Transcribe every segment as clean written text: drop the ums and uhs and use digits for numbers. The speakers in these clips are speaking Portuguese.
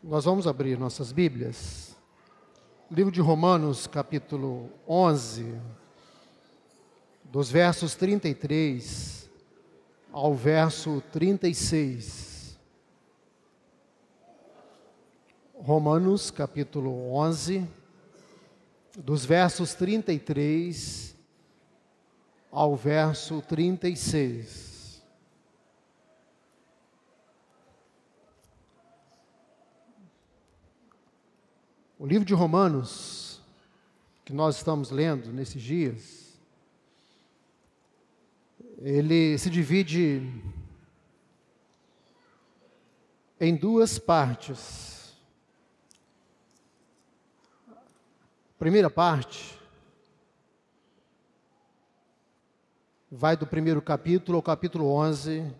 Nós vamos abrir nossas Bíblias. Livro de Romanos, capítulo 11, dos versos 33 ao verso 36. Romanos, capítulo 11, dos versos 33 ao verso 36. O livro de Romanos, que nós estamos lendo nesses dias, ele se divide em duas partes. A primeira parte vai do primeiro capítulo ao capítulo 11,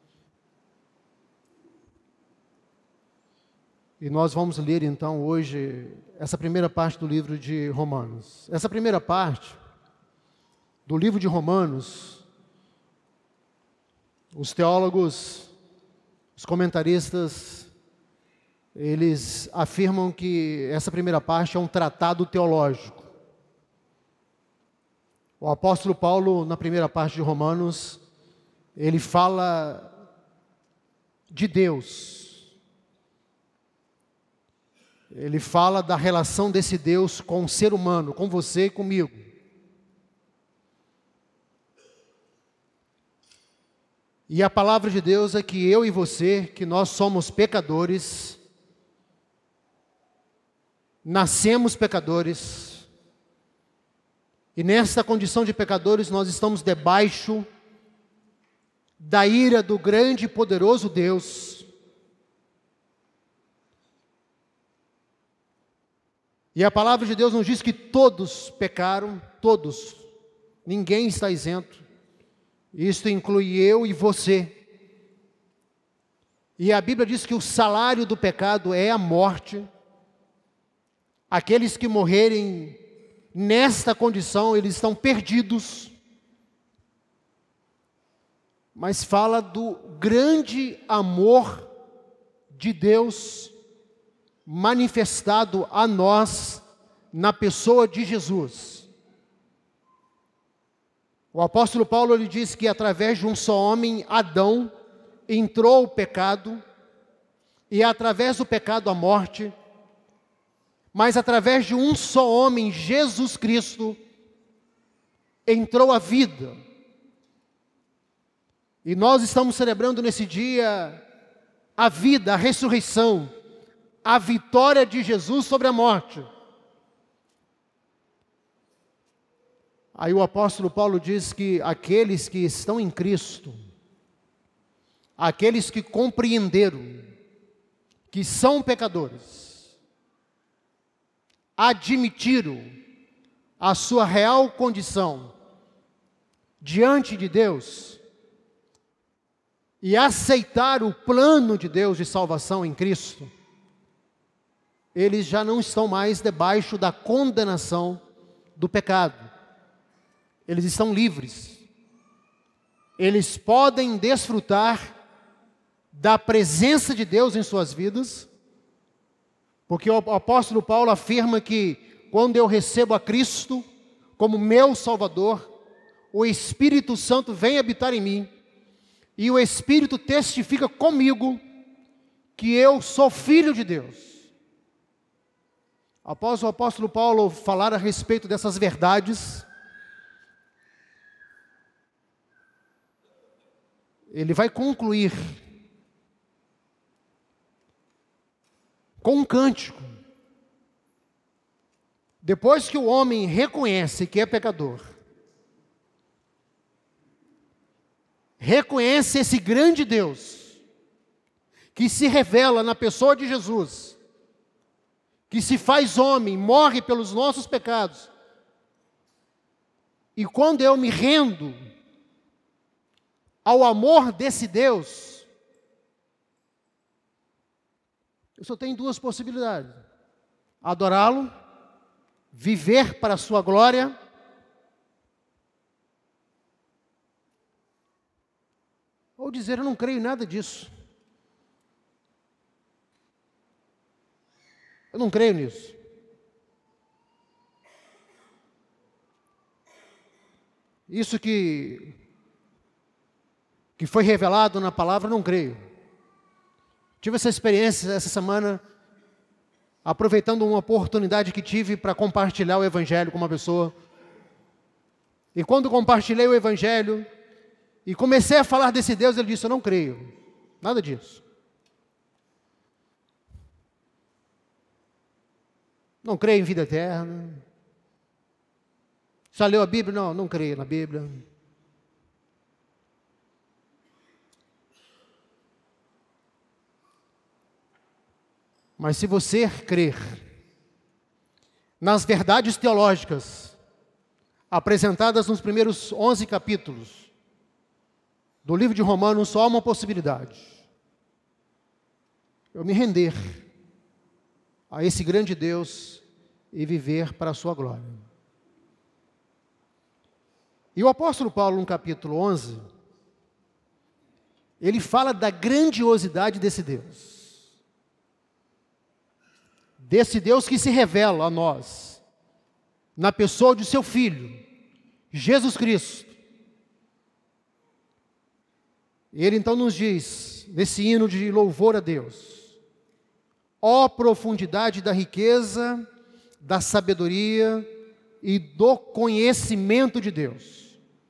e nós vamos ler então hoje essa primeira parte do livro de Romanos. Essa primeira parte do livro de Romanos, os teólogos, os comentaristas, eles afirmam que essa primeira parte é um tratado teológico. O apóstolo Paulo, na primeira parte de Romanos, ele fala de Deus. Ele fala da relação desse Deus com o ser humano, com você e comigo. E a palavra de Deus é que eu e você, que nós somos pecadores, nascemos pecadores, e nesta condição de pecadores nós estamos debaixo da ira do grande e poderoso Deus. E a palavra de Deus nos diz que todos pecaram, todos, ninguém está isento. Isto inclui eu e você. E a Bíblia diz que o salário do pecado é a morte. Aqueles que morrerem nesta condição, eles estão perdidos. Mas fala do grande amor de Deus manifestado a nós na pessoa de Jesus. O apóstolo Paulo ele diz que através de um só homem, Adão, entrou o pecado, e através do pecado a morte, mas através de um só homem, Jesus Cristo, entrou a vida. E nós estamos celebrando nesse dia a vida, a ressurreição, a vitória de Jesus sobre a morte. Aí o apóstolo Paulo diz que aqueles que estão em Cristo, aqueles que compreenderam que são pecadores, admitiram a sua real condição diante de Deus e aceitaram o plano de Deus de salvação em Cristo, eles já não estão mais debaixo da condenação do pecado. Eles estão livres. Eles podem desfrutar da presença de Deus em suas vidas, porque o apóstolo Paulo afirma que quando eu recebo a Cristo como meu Salvador, o Espírito Santo vem habitar em mim, e o Espírito testifica comigo que eu sou filho de Deus. Após o apóstolo Paulo falar a respeito dessas verdades, ele vai concluir com um cântico. Depois que o homem reconhece que é pecador, reconhece esse grande Deus, que se revela na pessoa de Jesus, que se faz homem, morre pelos nossos pecados. E quando eu me rendo ao amor desse Deus, eu só tenho duas possibilidades: adorá-lo, viver para a sua glória, ou dizer eu não creio em nada disso. Eu não creio nisso. Isso que foi revelado na palavra, eu não creio. Tive essa experiência essa semana, aproveitando uma oportunidade que tive para compartilhar o Evangelho com uma pessoa. E quando compartilhei o Evangelho e comecei a falar desse Deus, ele disse: eu não creio, nada disso. Não creio em vida eterna. Já leu a Bíblia? Não, não creio na Bíblia. Mas se você crer nas verdades teológicas apresentadas nos primeiros 11 capítulos do livro de Romanos, só há uma possibilidade: eu me render a esse grande Deus e viver para a sua glória. E o apóstolo Paulo, no capítulo 11, ele fala da grandiosidade desse Deus. Desse Deus que se revela a nós, na pessoa de seu Filho, Jesus Cristo. E ele então nos diz, nesse hino de louvor a Deus: ó profundidade da riqueza, da sabedoria e do conhecimento de Deus.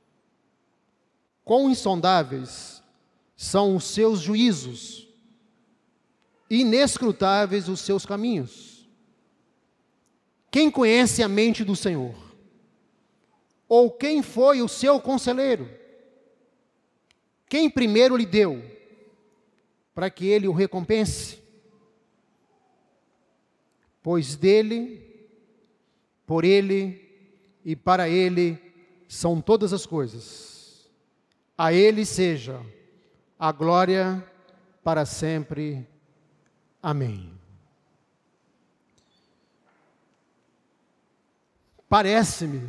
Quão insondáveis são os seus juízos, inescrutáveis os seus caminhos. Quem conhece a mente do Senhor? Ou quem foi o seu conselheiro? Quem primeiro lhe deu, para que ele o recompense? Pois dele, por ele e para ele são todas as coisas. A ele seja a glória para sempre. Amém. Parece-me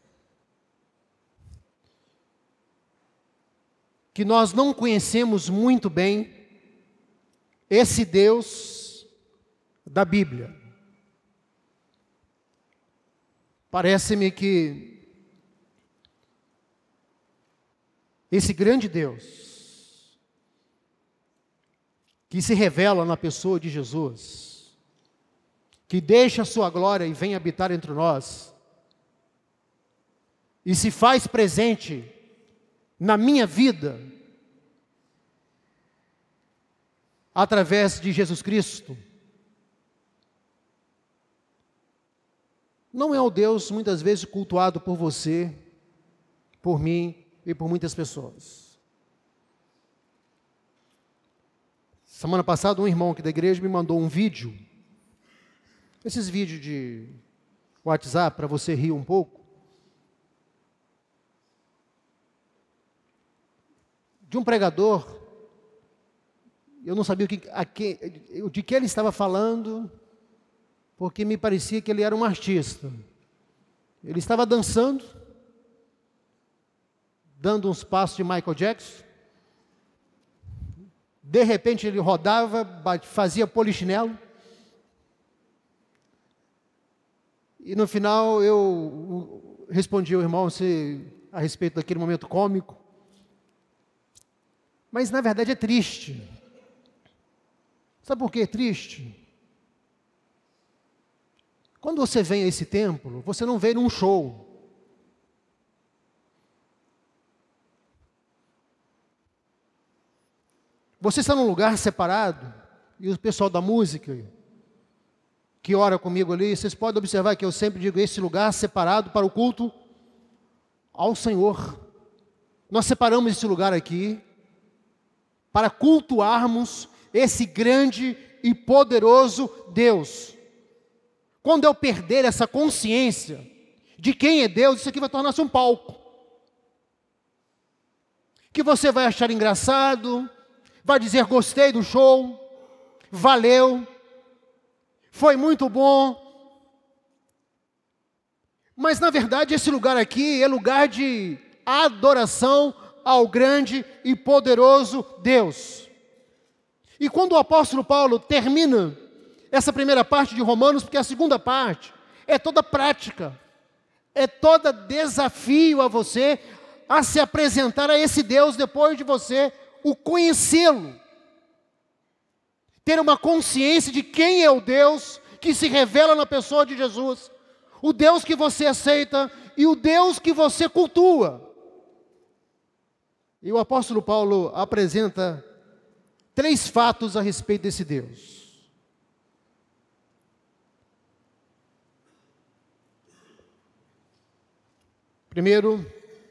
que nós não conhecemos muito bem esse Deus da Bíblia. Parece-me que esse grande Deus, que se revela na pessoa de Jesus, que deixa a sua glória e vem habitar entre nós, e se faz presente na minha vida, através de Jesus Cristo, não é o Deus muitas vezes cultuado por você, por mim e por muitas pessoas. Semana passada, um irmão aqui da igreja me mandou um vídeo, esses vídeos de WhatsApp, para você rir um pouco, de um pregador. Eu não sabia de que ele estava falando, porque me parecia que ele era um artista. Ele estava dançando, dando uns passos de Michael Jackson. De repente ele rodava, fazia polichinelo. E no final eu respondi ao irmão a respeito daquele momento cômico. Mas na verdade é triste. Sabe por que é triste? Quando você vem a esse templo, você não vem num show. Você está num lugar separado, e o pessoal da música, que ora comigo ali, vocês podem observar que eu sempre digo: esse lugar separado para o culto ao Senhor. Nós separamos esse lugar aqui para cultuarmos esse grande e poderoso Deus. Quando eu perder essa consciência de quem é Deus, isso aqui vai tornar-se um palco, que você vai achar engraçado, vai dizer: gostei do show, valeu, foi muito bom. Mas na verdade esse lugar aqui é lugar de adoração ao grande e poderoso Deus. E quando o apóstolo Paulo termina essa primeira parte de Romanos, porque a segunda parte é toda prática, é todo desafio a você a se apresentar a esse Deus depois de você o conhecê-lo. Ter uma consciência de quem é o Deus que se revela na pessoa de Jesus, o Deus que você aceita e o Deus que você cultua. E o apóstolo Paulo apresenta 3 fatos a respeito desse Deus. Primeiro,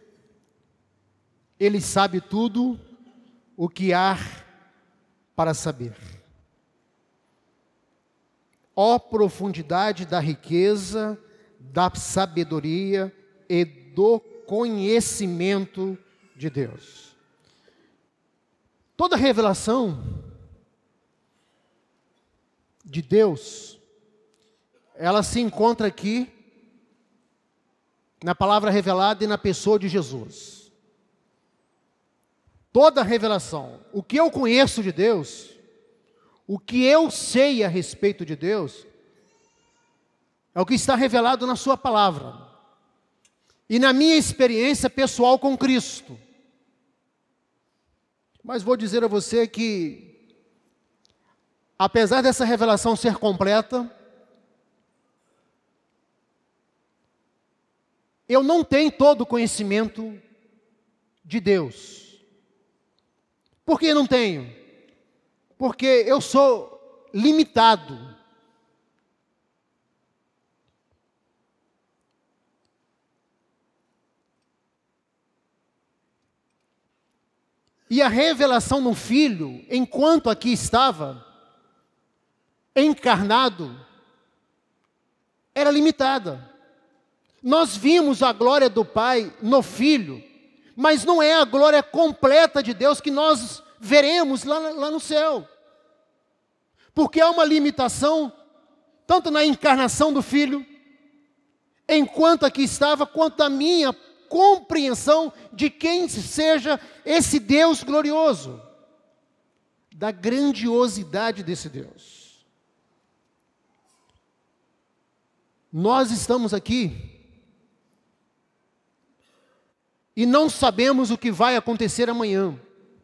ele sabe tudo o que há para saber. Ó profundidade da riqueza, da sabedoria e do conhecimento de Deus. Toda revelação de Deus, ela se encontra aqui na palavra revelada e na pessoa de Jesus. Toda revelação, o que eu conheço de Deus, o que eu sei a respeito de Deus, é o que está revelado na sua palavra. E na minha experiência pessoal com Cristo. Mas vou dizer a você que, apesar dessa revelação ser completa, eu não tenho todo o conhecimento de Deus. Por que não tenho? Porque eu sou limitado. E a revelação no Filho, enquanto aqui estava, encarnado, era limitada. Nós vimos a glória do Pai no Filho, mas não é a glória completa de Deus que nós veremos lá no céu. Porque há uma limitação, tanto na encarnação do Filho, enquanto aqui estava, quanto a minha compreensão de quem seja esse Deus glorioso, da grandiosidade desse Deus. Nós estamos aqui e não sabemos o que vai acontecer amanhã,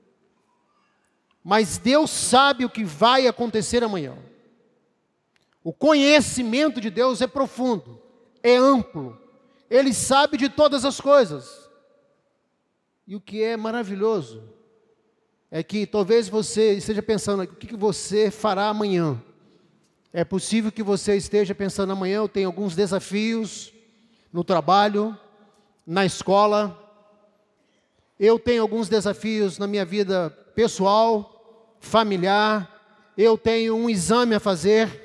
mas Deus sabe o que vai acontecer amanhã. O conhecimento de Deus é profundo, é amplo. Ele sabe de todas as coisas. E o que é maravilhoso é que talvez você esteja pensando, o que você fará amanhã? É possível que você esteja pensando, amanhã eu tenho alguns desafios no trabalho, na escola, eu tenho alguns desafios na minha vida pessoal, familiar, eu tenho um exame a fazer.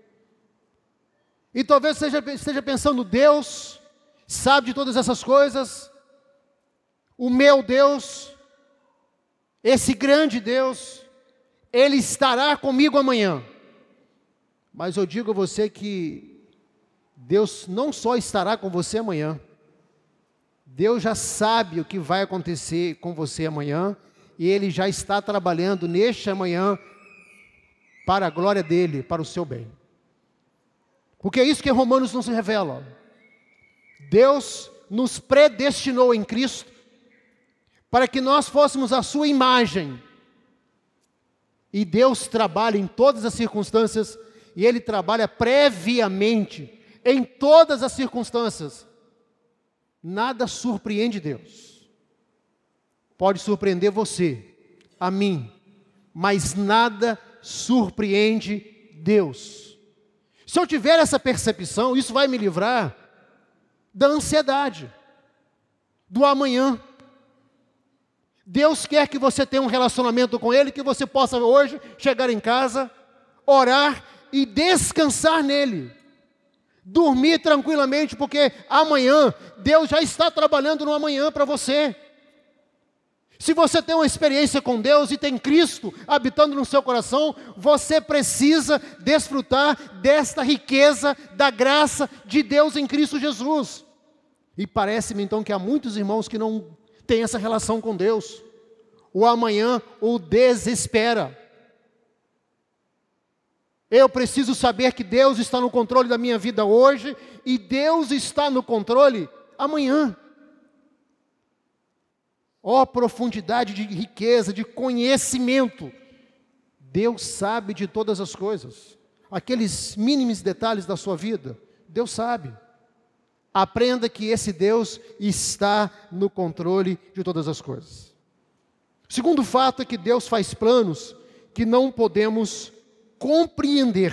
E talvez você esteja pensando, Deus sabe de todas essas coisas, o meu Deus, esse grande Deus, Ele estará comigo amanhã. Mas eu digo a você que Deus não só estará com você amanhã, Deus já sabe o que vai acontecer com você amanhã, e Ele já está trabalhando neste amanhã para a glória dEle, para o seu bem. Porque é isso que Romanos nos revela. Deus nos predestinou em Cristo para que nós fôssemos a sua imagem. E Deus trabalha em todas as circunstâncias, e Ele trabalha previamente em todas as circunstâncias. Nada surpreende Deus. Pode surpreender você, a mim, mas nada surpreende Deus. Se eu tiver essa percepção, isso vai me livrar da ansiedade, do amanhã. Deus quer que você tenha um relacionamento com Ele, que você possa hoje chegar em casa, orar e descansar nele. Dormir tranquilamente, porque amanhã, Deus já está trabalhando no amanhã para você. Se você tem uma experiência com Deus e tem Cristo habitando no seu coração, você precisa desfrutar desta riqueza da graça de Deus em Cristo Jesus. E parece-me então que há muitos irmãos que não têm essa relação com Deus. O amanhã o desespera. Eu preciso saber que Deus está no controle da minha vida hoje e Deus está no controle amanhã. Ó, profundidade de riqueza, de conhecimento. Deus sabe de todas as coisas. Aqueles mínimos detalhes da sua vida, Deus sabe. Aprenda que esse Deus está no controle de todas as coisas. O segundo fato é que Deus faz planos que não podemos compreender.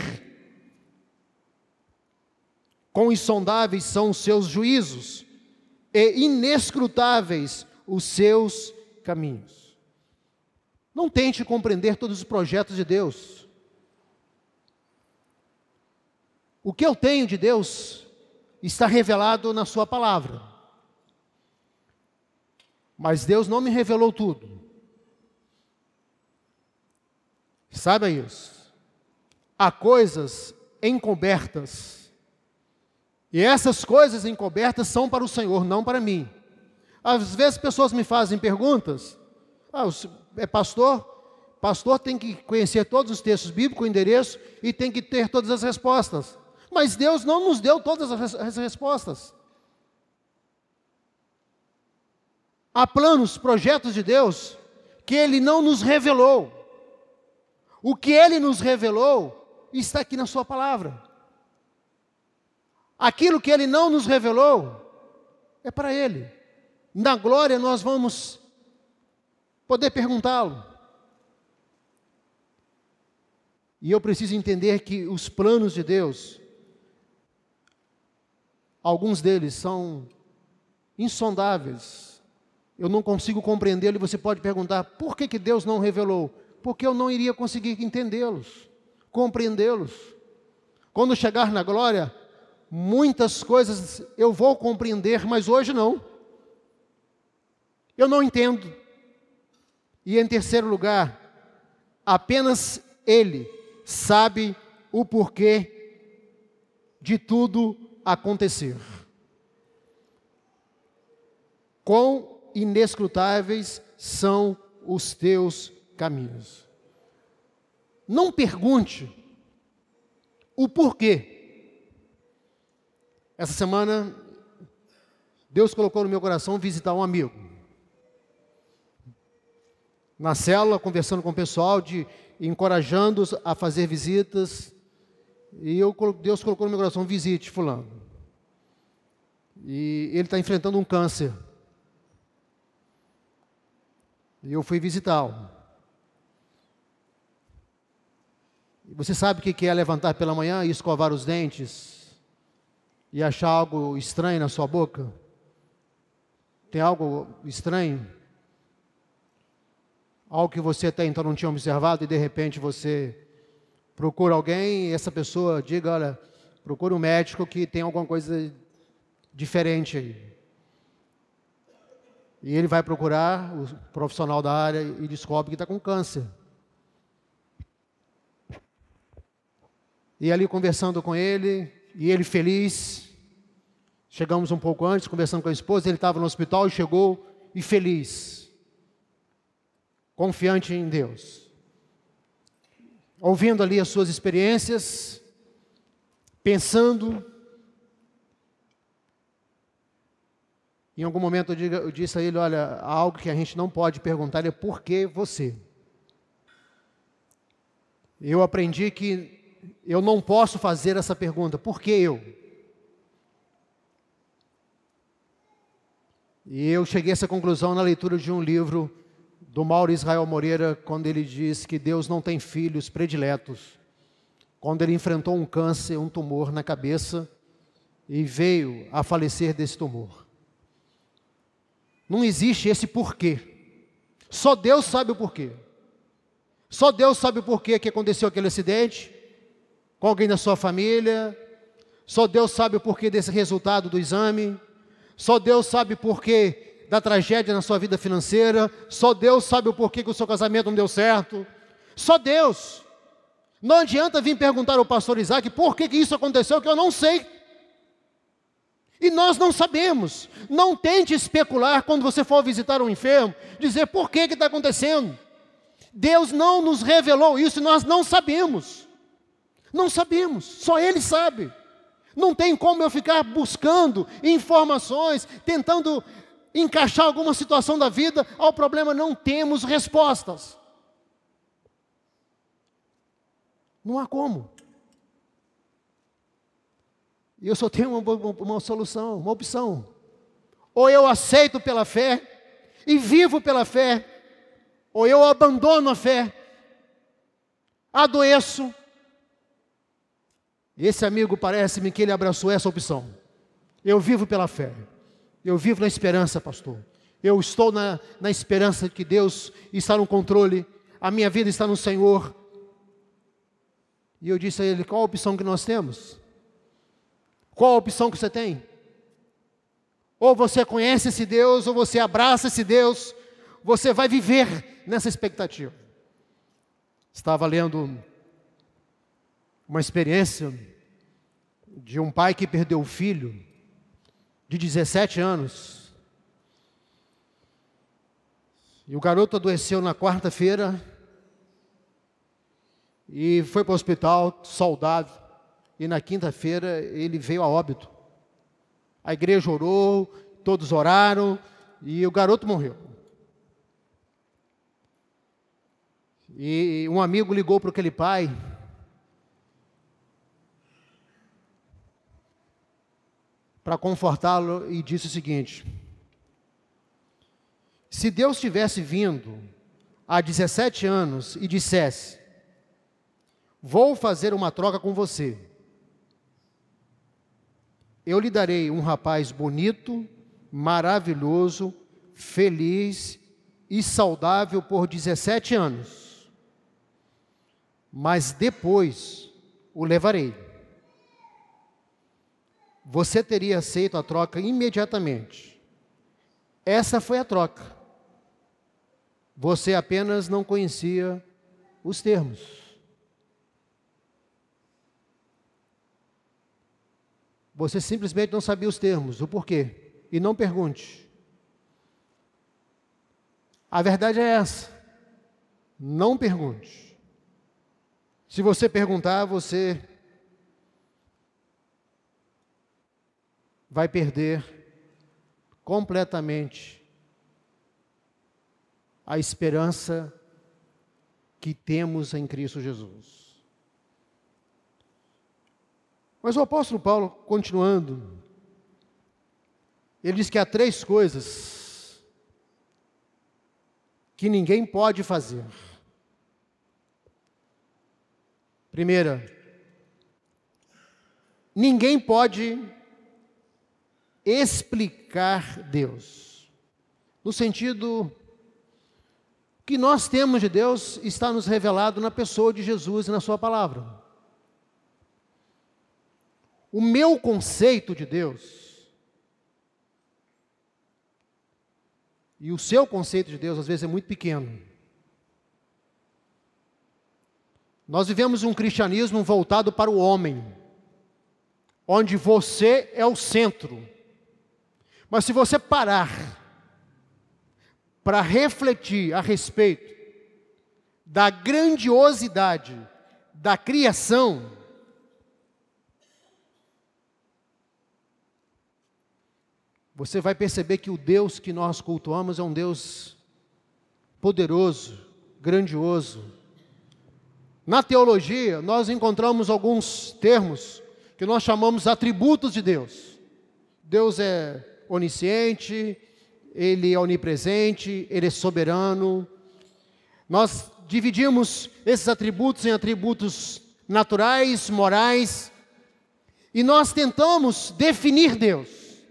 Quão insondáveis são os seus juízos e inescrutáveis os seus caminhos. Não tente compreender todos os projetos de Deus. O que eu tenho de Deus está revelado na sua palavra. Mas Deus não me revelou tudo. Saiba isso. Há coisas encobertas. E essas coisas encobertas são para o Senhor, não para mim. Às vezes pessoas me fazem perguntas. É pastor? Pastor tem que conhecer todos os textos bíblicos, o endereço, e tem que ter todas as respostas. Mas Deus não nos deu todas as respostas. Há planos, projetos de Deus, que Ele não nos revelou. O que Ele nos revelou está aqui na sua palavra. Aquilo que Ele não nos revelou é para Ele. Na glória nós vamos poder perguntá-lo. E eu preciso entender que os planos de Deus, alguns deles são insondáveis. Eu não consigo compreendê-lo e você pode perguntar, por que Deus não revelou? Porque eu não iria conseguir entendê-los, compreendê-los. Quando chegar na glória, muitas coisas eu vou compreender, mas hoje não. Eu não entendo. E em terceiro lugar, apenas Ele sabe o porquê de tudo acontecer. Quão inescrutáveis são os teus caminhos. Não pergunte o porquê. Essa semana, Deus colocou no meu coração visitar um amigo. Na célula, conversando com o pessoal, encorajando-os a fazer visitas. E Deus colocou no meu coração, visite fulano. E ele está enfrentando um câncer. E eu fui visitá-lo. E você sabe o que é levantar pela manhã e escovar os dentes? E achar algo estranho na sua boca? Tem algo estranho? Algo que você até então não tinha observado e de repente você procura alguém e essa pessoa diga, olha, procura um médico que tem alguma coisa diferente aí. E ele vai procurar o profissional da área e descobre que está com câncer. E ali conversando com ele, e ele feliz, chegamos um pouco antes, conversando com a esposa, ele estava no hospital e chegou e feliz. Confiante em Deus, ouvindo ali as suas experiências, pensando. Em algum momento eu disse a ele, olha, algo que a gente não pode perguntar é por que você? Eu aprendi que eu não posso fazer essa pergunta, por que eu? E eu cheguei a essa conclusão na leitura de um livro do Mauro Israel Moreira, quando ele diz que Deus não tem filhos prediletos. Quando ele enfrentou um câncer, um tumor na cabeça, e veio a falecer desse tumor. Não existe esse porquê. Só Deus sabe o porquê. Só Deus sabe o porquê que aconteceu aquele acidente, com alguém da sua família. Só Deus sabe o porquê desse resultado do exame. Só Deus sabe o porquê da tragédia na sua vida financeira. Só Deus sabe o porquê que o seu casamento não deu certo. Só Deus. Não adianta vir perguntar ao pastor Isaac por que isso aconteceu, que eu não sei. E nós não sabemos. Não tente especular quando você for visitar um enfermo, dizer por que está acontecendo. Deus não nos revelou isso e nós não sabemos. Não sabemos, só Ele sabe. Não tem como eu ficar buscando informações, tentando encaixar alguma situação da vida ao problema. Não temos respostas. Não há como. E eu só tenho uma solução, uma opção. Ou eu aceito pela fé e vivo pela fé, ou eu abandono a fé, adoeço. E esse amigo, parece-me que ele abraçou essa opção. Eu vivo pela fé. Eu vivo na esperança, pastor. Eu estou na esperança de que Deus está no controle. A minha vida está no Senhor. E eu disse a ele, qual a opção que nós temos? Qual a opção que você tem? Ou você conhece esse Deus, ou você abraça esse Deus. Você vai viver nessa expectativa. Estava lendo uma experiência de um pai que perdeu o filho de 17 anos. E o garoto adoeceu na quarta-feira e foi para o hospital, saudável. E na quinta-feira ele veio a óbito. A igreja orou, todos oraram e o garoto morreu. E um amigo ligou para aquele pai para confortá-lo e disse o seguinte: se Deus tivesse vindo há 17 anos e dissesse, vou fazer uma troca com você, eu lhe darei um rapaz bonito, maravilhoso, feliz e saudável por 17 anos, mas depois o levarei. Você teria aceito a troca imediatamente. Essa foi a troca. Você apenas não conhecia os termos. Você simplesmente não sabia os termos, o porquê. E não pergunte. A verdade é essa. Não pergunte. Se você perguntar, você vai perder completamente a esperança que temos em Cristo Jesus. Mas o apóstolo Paulo, continuando, ele diz que há 3 coisas que ninguém pode fazer. Primeira, ninguém pode explicar Deus, no sentido que nós temos de Deus está nos revelado na pessoa de Jesus e na sua palavra. O meu conceito de Deus e o seu conceito de Deus às vezes é muito pequeno. Nós vivemos um cristianismo voltado para o homem, onde você é o centro. Mas se você parar para refletir a respeito da grandiosidade da criação, você vai perceber que o Deus que nós cultuamos é um Deus poderoso, grandioso. Na teologia, nós encontramos alguns termos que nós chamamos atributos de Deus. Deus é onisciente, Ele é onipresente, Ele é soberano. Nós dividimos esses atributos em atributos naturais, morais, e nós tentamos definir Deus.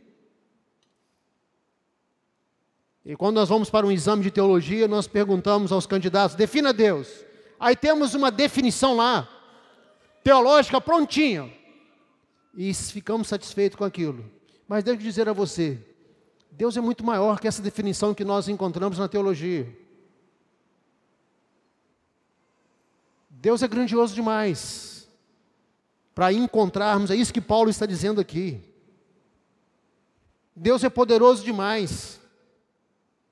E quando nós vamos para um exame de teologia, nós perguntamos aos candidatos, defina Deus. Aí temos uma definição lá, teológica prontinha, e ficamos satisfeitos com aquilo. Mas devo dizer a você, Deus é muito maior que essa definição que nós encontramos na teologia. Deus é grandioso demais para encontrarmos, é isso que Paulo está dizendo aqui. Deus é poderoso demais.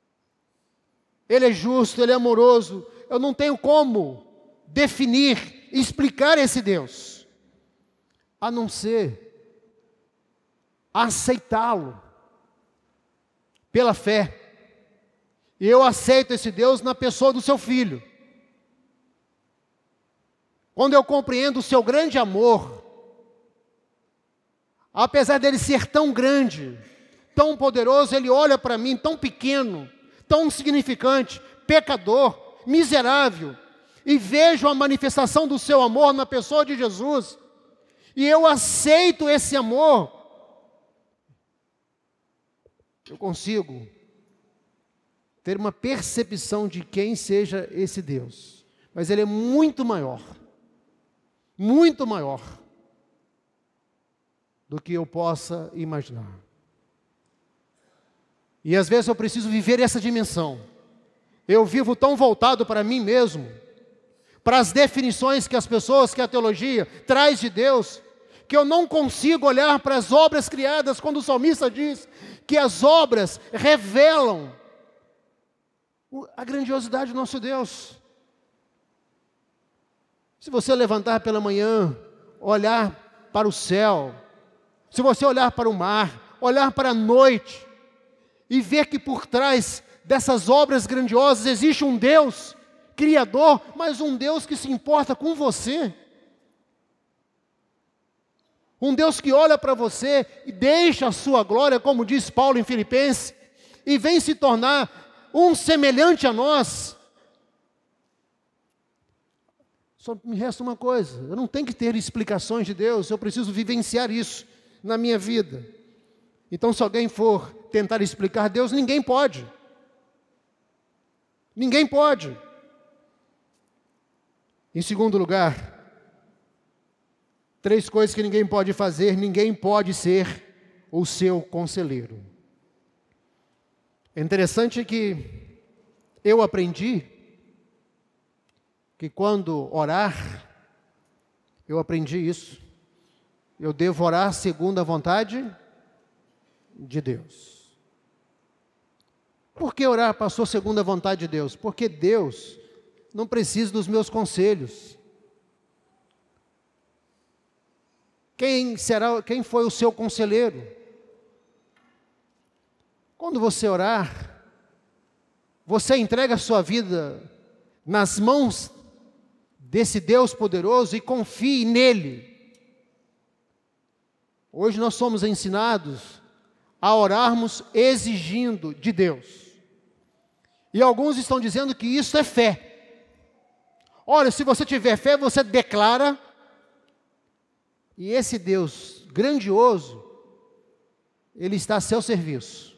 Ele é justo, Ele é amoroso. Eu não tenho como definir explicar esse Deus, a não ser aceitá-lo pela fé. E eu aceito esse Deus na pessoa do seu Filho. Quando eu compreendo o seu grande amor, apesar dele ser tão grande, tão poderoso, ele olha para mim tão pequeno, tão insignificante, pecador, miserável, e vejo a manifestação do seu amor na pessoa de Jesus, e eu aceito esse amor, eu consigo ter uma percepção de quem seja esse Deus. Mas ele é muito maior do que eu possa imaginar. E às vezes eu preciso viver essa dimensão. Eu vivo tão voltado para mim mesmo, para as definições que as pessoas, que a teologia traz de Deus, que eu não consigo olhar para as obras criadas, quando o salmista diz que as obras revelam a grandiosidade do nosso Deus. Se você levantar pela manhã, olhar para o céu, se você olhar para o mar, olhar para a noite, e ver que por trás dessas obras grandiosas existe um Deus Criador, mas um Deus que se importa com você. Um Deus que olha para você e deixa a sua glória, como diz Paulo em Filipenses, e vem se tornar um semelhante a nós. Só me resta uma coisa: eu não tenho que ter explicações de Deus, eu preciso vivenciar isso na minha vida. Então, se alguém for tentar explicar Deus, ninguém pode. Ninguém pode. Em segundo lugar, 3 coisas que ninguém pode fazer: ninguém pode ser o seu conselheiro. É interessante que eu aprendi que quando orar, eu aprendi isso, eu devo orar segundo a vontade de Deus. Por que orar, pastor, segundo a vontade de Deus? Porque Deus não precisa dos meus conselhos. Quem foi o seu conselheiro? Quando você orar, você entrega a sua vida nas mãos desse Deus poderoso e confie nele. Hoje nós somos ensinados a orarmos exigindo de Deus. E alguns estão dizendo que isso é fé. Olha, se você tiver fé, você declara, e esse Deus grandioso, Ele está a seu serviço.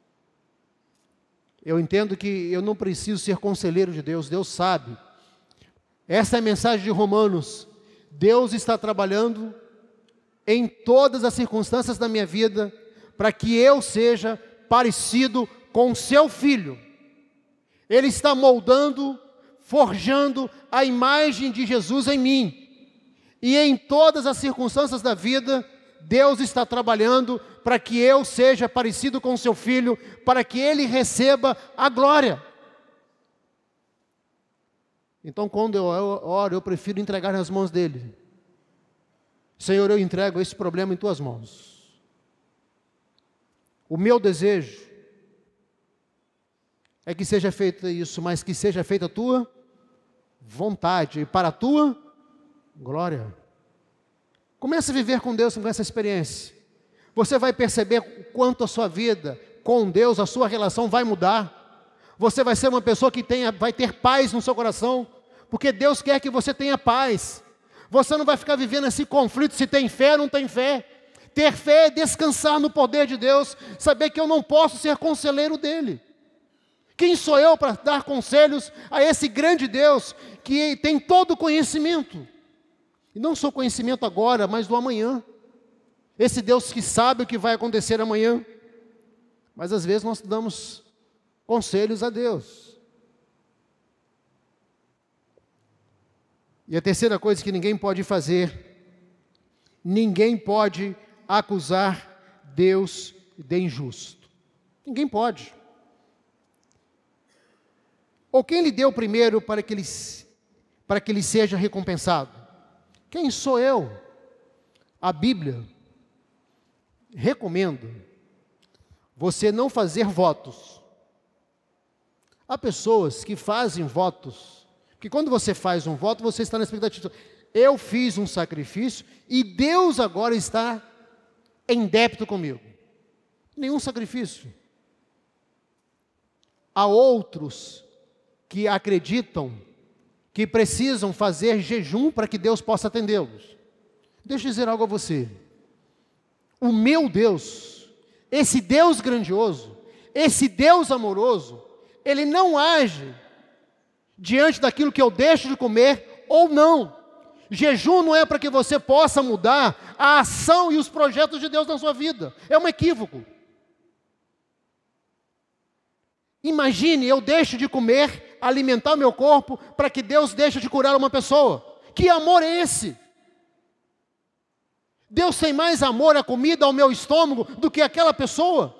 Eu entendo que eu não preciso ser conselheiro de Deus, Deus sabe. Essa é a mensagem de Romanos. Deus está trabalhando em todas as circunstâncias da minha vida, para que eu seja parecido com o seu Filho. Ele está moldando, forjando a imagem de Jesus em mim. E em todas as circunstâncias da vida, Deus está trabalhando para que eu seja parecido com o seu Filho, para que Ele receba a glória. Então, quando eu oro, eu prefiro entregar nas mãos dEle. Senhor, eu entrego esse problema em Tuas mãos. O meu desejo é que seja feito isso, mas que seja feita a Tua vontade e para a Tua glória. Comece a viver com Deus com essa experiência. Você vai perceber o quanto a sua vida com Deus, a sua relação vai mudar. Você vai ser uma pessoa que vai ter paz no seu coração, porque Deus quer que você tenha paz. Você não vai ficar vivendo esse conflito se tem fé ou não tem fé. Ter fé é descansar no poder de Deus, saber que eu não posso ser conselheiro dEle. Quem sou eu para dar conselhos a esse grande Deus que tem todo o conhecimento? E não só conhecimento agora, mas do amanhã. Esse Deus que sabe o que vai acontecer amanhã. Mas às vezes nós damos conselhos a Deus. E a terceira coisa que ninguém pode fazer: ninguém pode acusar Deus de injusto. Ninguém pode. Ou quem lhe deu primeiro para que ele seja recompensado? Quem sou eu? A Bíblia recomenda você não fazer votos. Há pessoas que fazem votos, porque quando você faz um voto, você está na expectativa. Eu fiz um sacrifício e Deus agora está em débito comigo. Nenhum sacrifício. Há outros que acreditam que precisam fazer jejum para que Deus possa atendê-los. Deixa eu dizer algo a você. O meu Deus, esse Deus grandioso, esse Deus amoroso, Ele não age diante daquilo que eu deixo de comer ou não. Jejum não é para que você possa mudar a ação e os projetos de Deus na sua vida. É um equívoco. Imagine, eu deixo de comer, alimentar meu corpo, para que Deus deixe de curar uma pessoa. Que amor é esse? Deus tem mais amor à comida, ao meu estômago, do que aquela pessoa?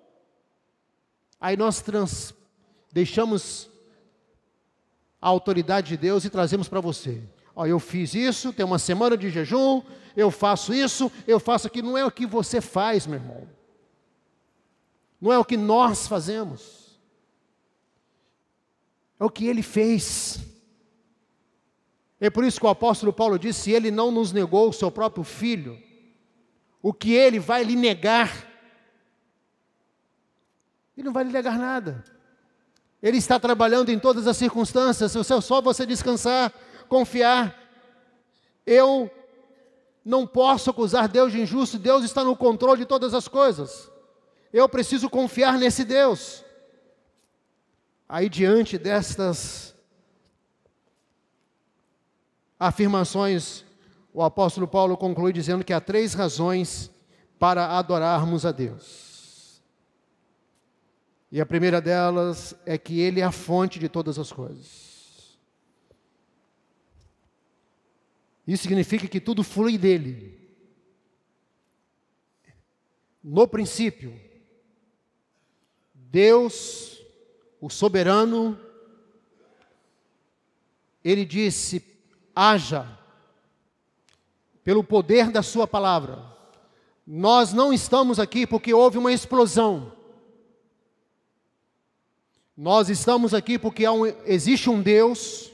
Aí nós deixamos a autoridade de Deus e trazemos para você. Ó, eu fiz isso, tem uma semana de jejum, eu faço isso, eu faço aquilo. Não é o que você faz, meu irmão. Não é o que nós fazemos. É o que Ele fez. É por isso que o apóstolo Paulo disse, se Ele não nos negou o seu próprio Filho, o que Ele vai lhe negar? Ele não vai lhe negar nada. Ele está trabalhando em todas as circunstâncias, é só você descansar, confiar. Eu não posso acusar Deus de injusto, Deus está no controle de todas as coisas. Eu preciso confiar nesse Deus. Aí, diante destas afirmações, o apóstolo Paulo conclui dizendo que há 3 razões para adorarmos a Deus. E a primeira delas é que Ele é a fonte de todas as coisas. Isso significa que tudo flui dEle. No princípio, Deus, o soberano, Ele disse, haja, pelo poder da sua palavra. Nós não estamos aqui porque houve uma explosão. Nós estamos aqui porque existe um Deus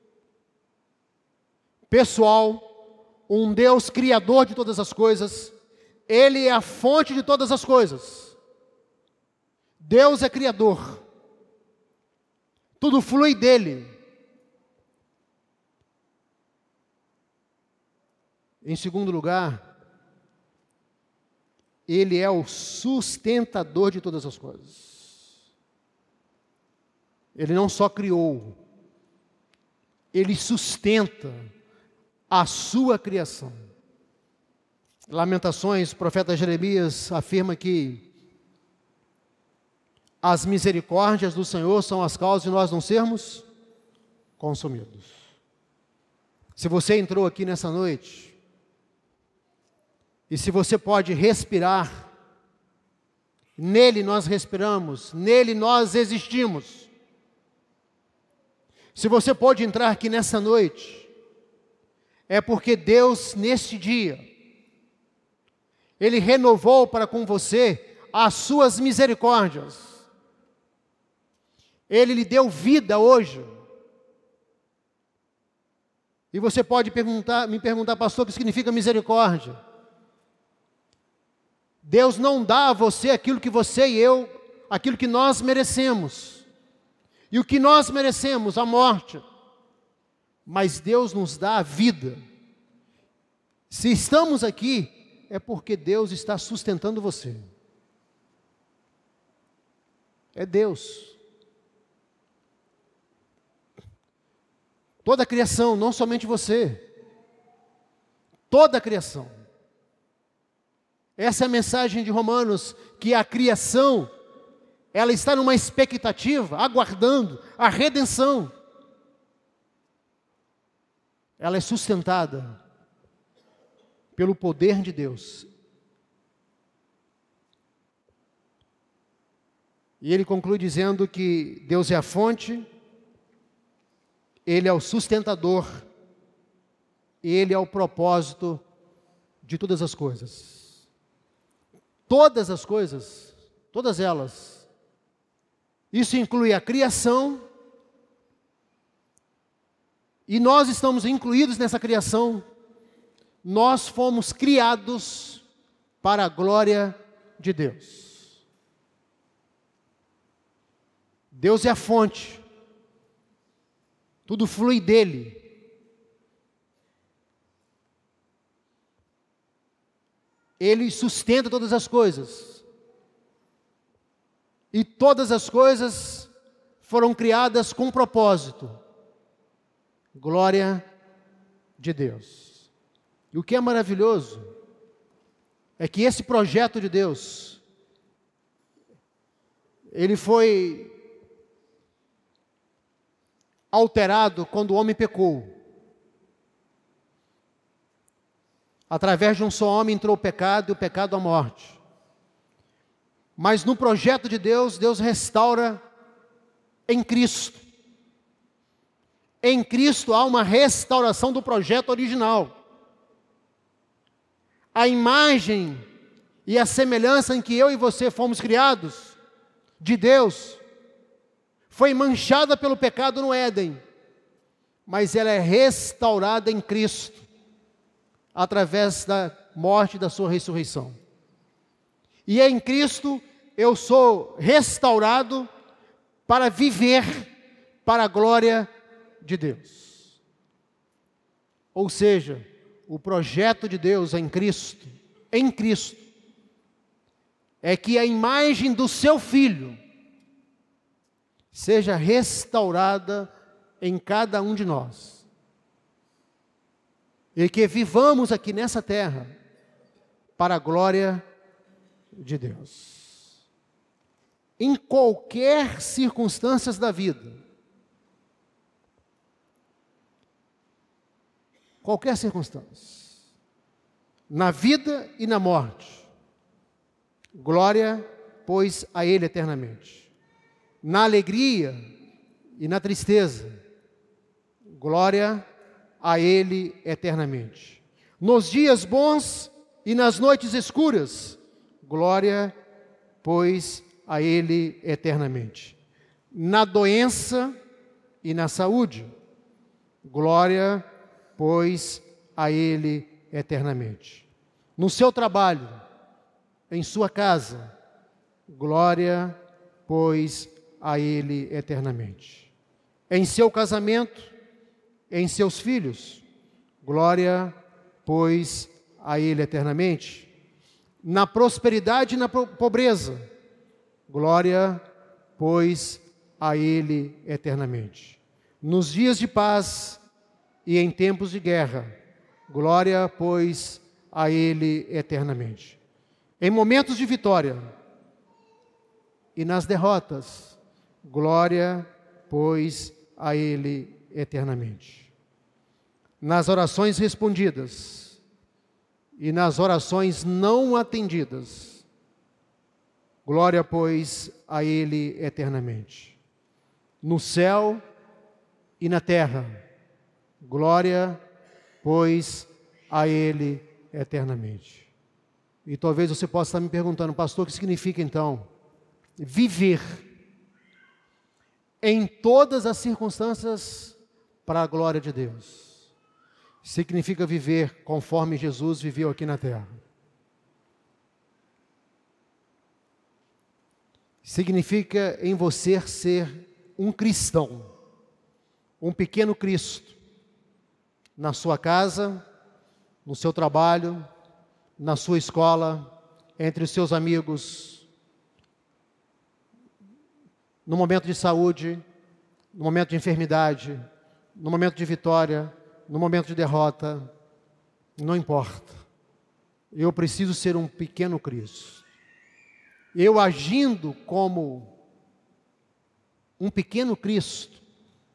pessoal, um Deus criador de todas as coisas. Ele é a fonte de todas as coisas. Deus é criador. Tudo flui dele. Em segundo lugar, Ele é o sustentador de todas as coisas. Ele não só criou, Ele sustenta a sua criação. Lamentações, o profeta Jeremias afirma que as misericórdias do Senhor são as causas de nós não sermos consumidos. Se você entrou aqui nessa noite, e se você pode respirar, nele nós respiramos, nele nós existimos. Se você pode entrar aqui nessa noite, é porque Deus, neste dia, Ele renovou para com você as suas misericórdias. Ele lhe deu vida hoje. E você pode me perguntar, pastor, o que significa misericórdia? Deus não dá a você aquilo que você e eu, aquilo que nós merecemos. E o que nós merecemos? A morte. Mas Deus nos dá a vida. Se estamos aqui, é porque Deus está sustentando você. É Deus. Toda a criação, não somente você. Toda a criação. Essa é a mensagem de Romanos, que a criação, ela está numa expectativa, aguardando a redenção. Ela é sustentada pelo poder de Deus. E ele conclui dizendo que Deus é a fonte, Ele é o sustentador Ele é o propósito de todas as coisas. Todas as coisas, todas elas. Isso inclui a criação, e nós estamos incluídos nessa criação. Nós fomos criados para a glória de Deus. Deus é a fonte. Tudo flui dele. Ele sustenta todas as coisas. E todas as coisas foram criadas com propósito. Glória de Deus. E o que é maravilhoso é que esse projeto de Deus, ele foi alterado quando o homem pecou. Através de um só homem entrou o pecado, e o pecado a morte. Mas no projeto de Deus, Deus restaura em Cristo. Em Cristo há uma restauração do projeto original. A imagem e a semelhança em que eu e você fomos criados, de Deus, foi manchada pelo pecado no Éden, mas ela é restaurada em Cristo, através da morte e da sua ressurreição. E em Cristo eu sou restaurado para viver para a glória de Deus. Ou seja, o projeto de Deus em Cristo, é que a imagem do seu Filho seja restaurada em cada um de nós. E que vivamos aqui nessa terra para a glória de Deus. Em qualquer circunstância da vida, qualquer circunstância, na vida e na morte, glória, pois, a Ele eternamente. Na alegria e na tristeza, glória a Ele eternamente. Nos dias bons e nas noites escuras, glória, pois, a Ele eternamente. Na doença e na saúde, glória, pois, a Ele eternamente. No seu trabalho, em sua casa, glória, pois, a Ele eternamente. Em seu casamento, em seus filhos, glória, pois, a Ele eternamente. Na prosperidade e na pobreza, glória, pois, a Ele eternamente. Nos dias de paz e em tempos de guerra, glória, pois, a Ele eternamente. Em momentos de vitória e nas derrotas, glória, pois, a Ele eternamente. Nas orações respondidas e nas orações não atendidas, glória, pois, a Ele eternamente. No céu e na terra, glória, pois, a Ele eternamente. E talvez você possa estar me perguntando, pastor, o que significa então viver em todas as circunstâncias para a glória de Deus? Significa viver conforme Jesus viveu aqui na terra. Significa em você ser um cristão, um pequeno Cristo, na sua casa, no seu trabalho, na sua escola, entre os seus amigos, no momento de saúde, no momento de enfermidade, no momento de vitória, no momento de derrota, não importa. Eu preciso ser um pequeno Cristo. Eu agindo como um pequeno Cristo,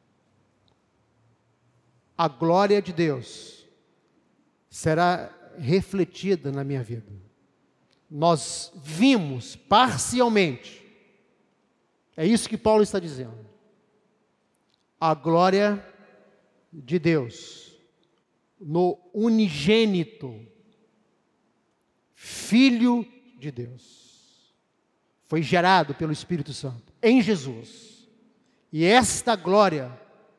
a glória de Deus será refletida na minha vida. Nós vimos parcialmente, é isso que Paulo está dizendo, a glória de Deus no unigênito Filho de Deus. Foi gerado pelo Espírito Santo em Jesus. E esta glória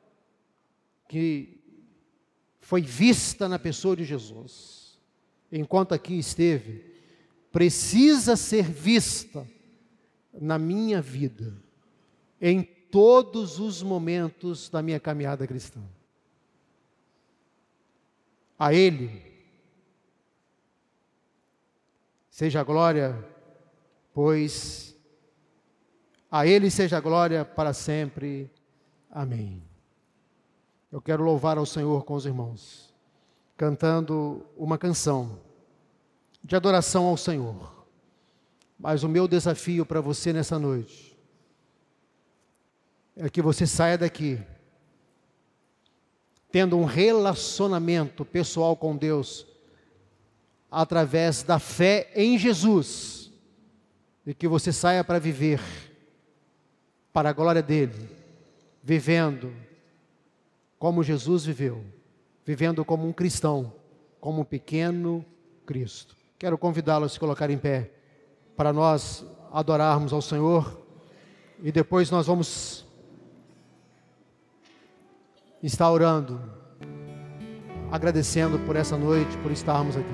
que foi vista na pessoa de Jesus, enquanto aqui esteve, precisa ser vista na minha vida, em todos os momentos da minha caminhada cristã. A Ele seja a glória, pois a Ele seja a glória para sempre. Amém. Eu quero louvar ao Senhor com os irmãos, cantando uma canção de adoração ao Senhor. Mas o meu desafio para você nessa noite é que você saia daqui tendo um relacionamento pessoal com Deus através da fé em Jesus, e que você saia para viver para a glória dele, vivendo como Jesus viveu, vivendo como um cristão, como um pequeno Cristo. Quero convidá-lo a se colocar em pé para nós adorarmos ao Senhor, e depois nós vamos estar orando, agradecendo por essa noite, por estarmos aqui.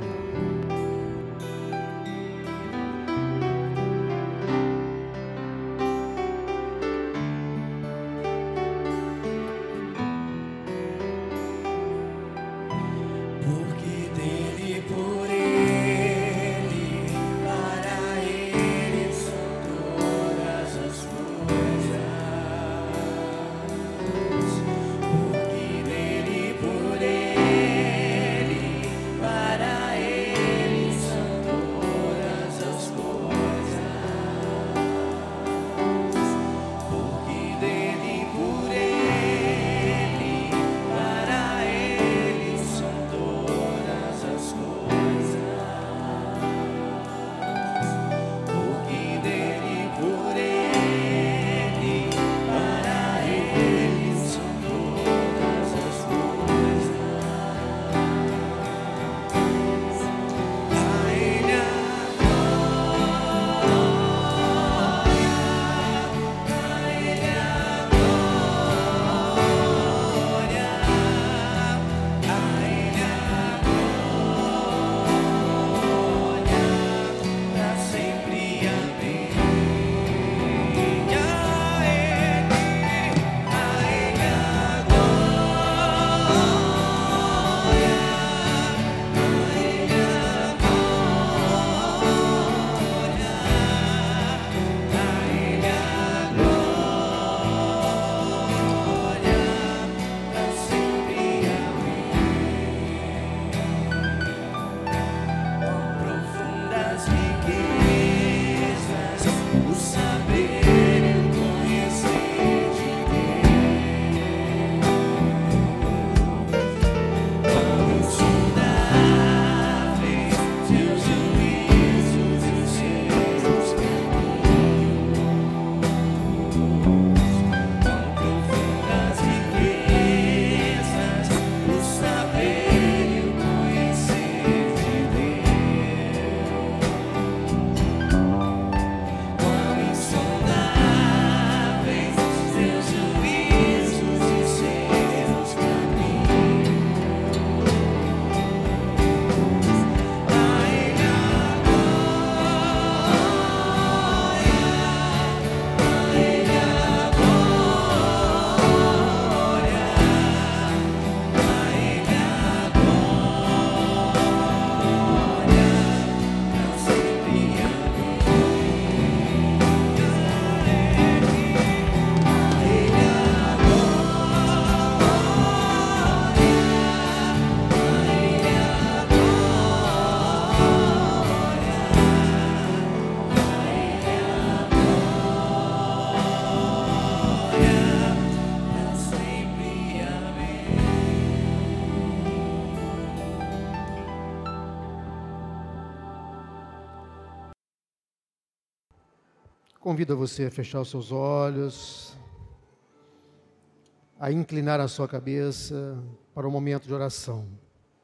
Convido você a fechar os seus olhos, a inclinar a sua cabeça para o momento de oração.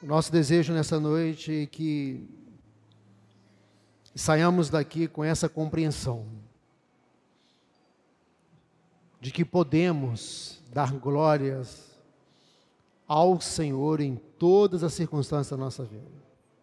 O nosso desejo nessa noite é que saiamos daqui com essa compreensão de que podemos dar glórias ao Senhor em todas as circunstâncias da nossa vida.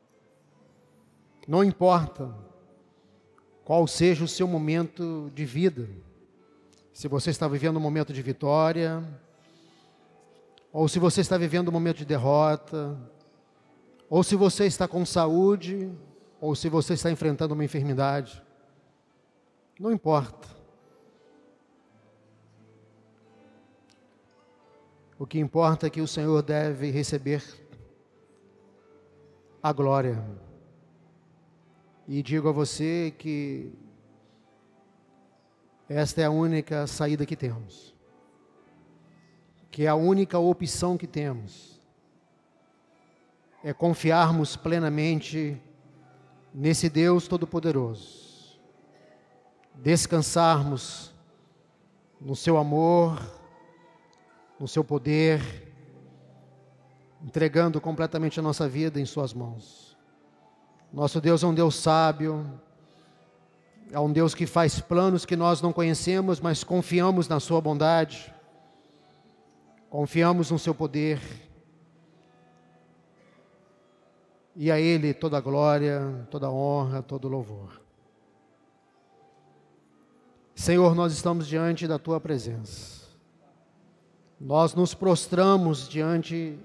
Não importa qual seja o seu momento de vida, se você está vivendo um momento de vitória, ou se você está vivendo um momento de derrota, ou se você está com saúde, ou se você está enfrentando uma enfermidade, não importa. O que importa é que o Senhor deve receber a glória. E digo a você que esta é a única saída que temos, que é a única opção que temos, é confiarmos plenamente nesse Deus Todo-Poderoso, descansarmos no seu amor, no seu poder, entregando completamente a nossa vida em suas mãos. Nosso Deus é um Deus sábio, é um Deus que faz planos que nós não conhecemos, mas confiamos na sua bondade, confiamos no seu poder, e a Ele toda a glória, toda a honra, todo o louvor. Senhor, nós estamos diante da Tua presença. Nós nos prostramos diante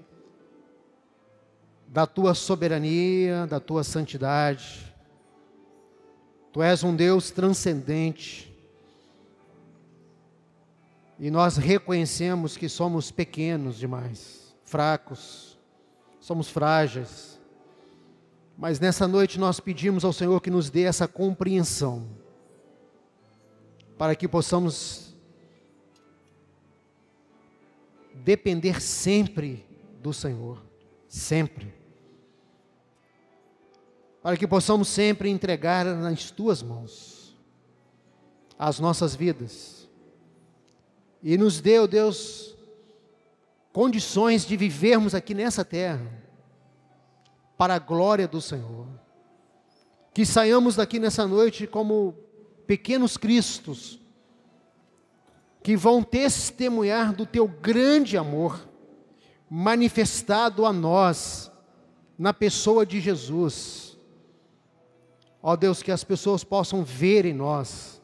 da Tua soberania, da Tua santidade. Tu és um Deus transcendente. E nós reconhecemos que somos pequenos demais, fracos, somos frágeis. Mas nessa noite nós pedimos ao Senhor que nos dê essa compreensão, para que possamos depender sempre do Senhor, sempre. Para que possamos sempre entregar nas Tuas mãos as nossas vidas. E nos dê, ó Deus, condições de vivermos aqui nessa terra, para a glória do Senhor. Que saiamos daqui nessa noite como pequenos cristos, que vão testemunhar do Teu grande amor, manifestado a nós, na pessoa de Jesus. Ó Deus, que as pessoas possam ver em nós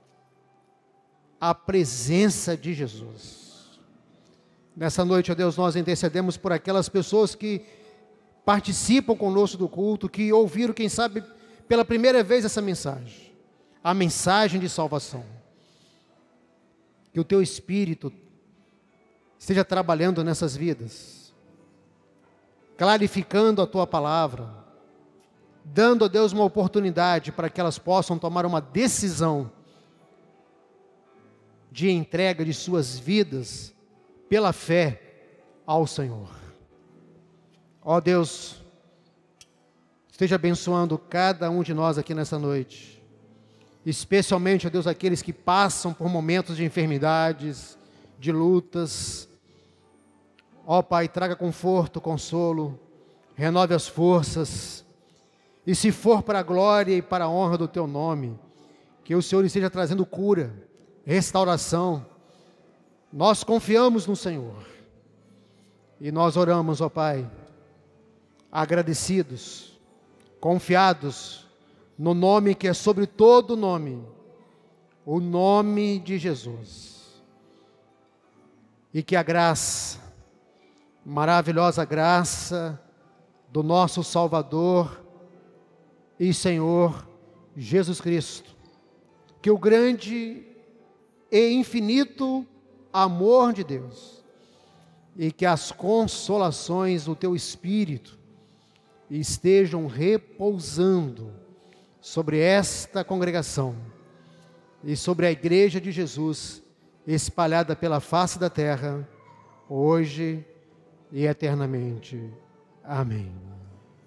a presença de Jesus. Nessa noite, ó Deus, nós intercedemos por aquelas pessoas que participam conosco do culto, que ouviram, quem sabe, pela primeira vez essa mensagem, a mensagem de salvação. Que o Teu Espírito esteja trabalhando nessas vidas, clarificando a Tua palavra, dando a Deus uma oportunidade para que elas possam tomar uma decisão de entrega de suas vidas pela fé ao Senhor. Ó Deus, esteja abençoando cada um de nós aqui nessa noite, especialmente, ó Deus, aqueles que passam por momentos de enfermidades, de lutas. Ó Pai, traga conforto, consolo, renove as forças, e se for para a glória e para a honra do Teu nome, que o Senhor esteja trazendo cura, restauração. Nós confiamos no Senhor, e nós oramos, ó Pai, agradecidos, confiados no nome que é sobre todo nome, o nome de Jesus. E que a graça, maravilhosa graça do nosso Salvador e Senhor Jesus Cristo, que o grande e infinito amor de Deus e que as consolações do Teu Espírito estejam repousando sobre esta congregação e sobre a Igreja de Jesus, espalhada pela face da terra, hoje e eternamente. Amém.